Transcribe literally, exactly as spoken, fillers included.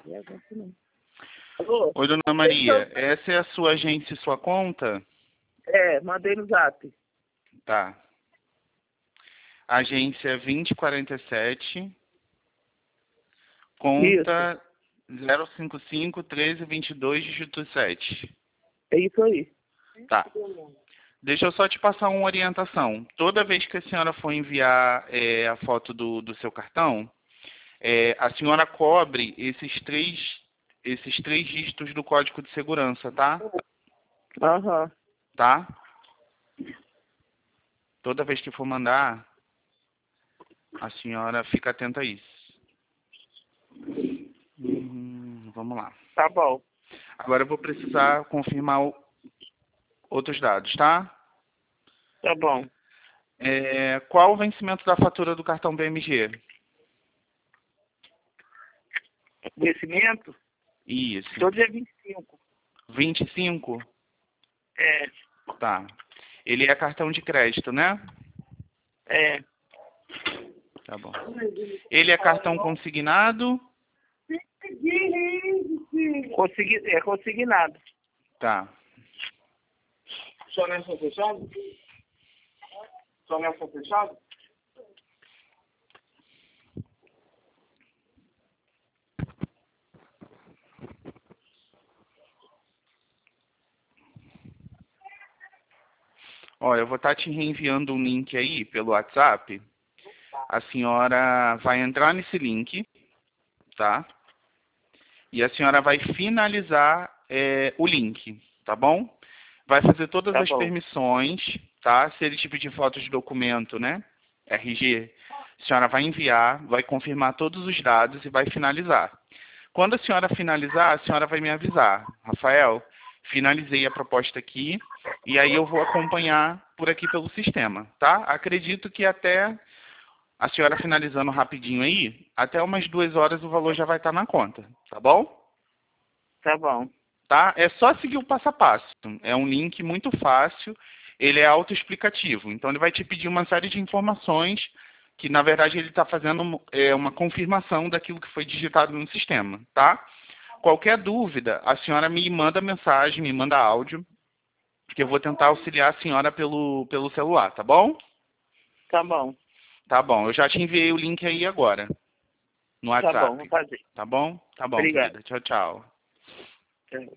Alô? Oi, dona Maria. Essa é a sua agência e sua conta? É, mandei no zap. Tá. Agência vinte quarenta e sete, conta zero cinco cinco, treze, vinte e dois, dígito sete. É isso aí. Tá. Deixa eu só te passar uma orientação. Toda vez que a senhora for enviar é, a foto do, do seu cartão, é, a senhora cobre esses três, esses três dígitos do código de segurança, tá? Aham. Tá? Toda vez que for mandar, a senhora fica atenta a isso. Hum, vamos lá. Tá bom. Agora eu vou precisar confirmar o- outros dados, tá? Tá bom. É, qual o vencimento da fatura do cartão B M G? Vencimento? Isso. Todo dia vinte e cinco. vinte e cinco? É. Tá. Ele é cartão de crédito, né? É. Tá bom. Ele é cartão consignado? Consegui, é consignado. Tá. Só nessa fechada? Só nessa fechada? Ó, eu vou estar te reenviando um link aí pelo WhatsApp. A senhora vai entrar nesse link, tá? E a senhora vai finalizar é, o link, tá bom? Vai fazer todas Tá as bom. permissões, tá? Se ele te pedir foto de documento, né? R G, a senhora vai enviar, vai confirmar todos os dados e vai finalizar. Quando a senhora finalizar, a senhora vai me avisar. Rafael, finalizei a proposta aqui e aí eu vou acompanhar por aqui pelo sistema, tá? Acredito que até a senhora finalizando rapidinho aí, até umas duas horas o valor já vai estar na conta, tá bom? Tá bom. Tá? É só seguir o passo a passo. É um link muito fácil, ele é autoexplicativo. Então ele vai te pedir uma série de informações que, na verdade, ele está fazendo é, uma confirmação daquilo que foi digitado no sistema, tá? Qualquer dúvida, a senhora me manda mensagem, me manda áudio, que eu vou tentar auxiliar a senhora pelo, pelo celular, tá bom? Tá bom. Tá bom, eu já te enviei o link aí agora, no Tá WhatsApp. bom, vou fazer. Tá bom? Tá bom, Obrigado. querida. Tchau, tchau. É.